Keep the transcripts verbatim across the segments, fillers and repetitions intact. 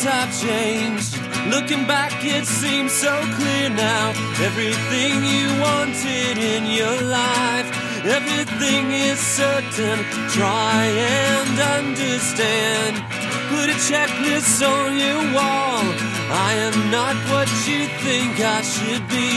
have changed. Looking back, it seems so clear now. Everything you wanted in your life, everything is certain. Try and understand. Put a checklist on your wall. I am not what you think I should be,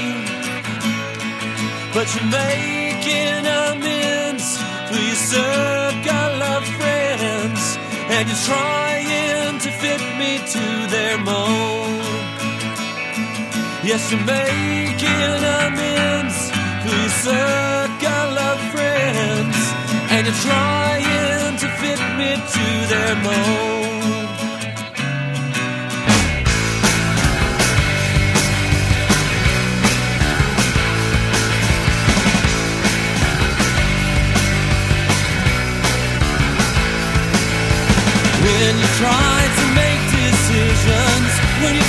but you're making amends for your circle of friends, and you're trying to fit me to their mold. Yes, you're making amends for your circle of friends, and you're trying to fit me to their mold. When you try to make decisions, when you